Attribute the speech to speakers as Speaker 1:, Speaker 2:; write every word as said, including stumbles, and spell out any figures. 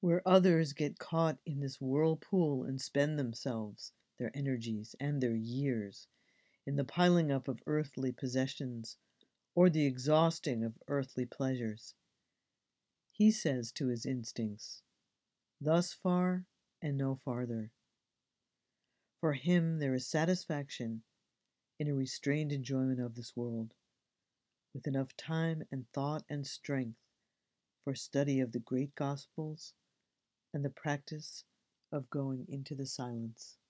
Speaker 1: where others get caught in this whirlpool and spend themselves, their energies, and their years in the piling up of earthly possessions or the exhausting of earthly pleasures. He says to his instincts, "Thus far and no farther." For him, there is satisfaction in a restrained enjoyment of this world, with enough time and thought and strength for study of the great Gospels and the practice of going into the silence.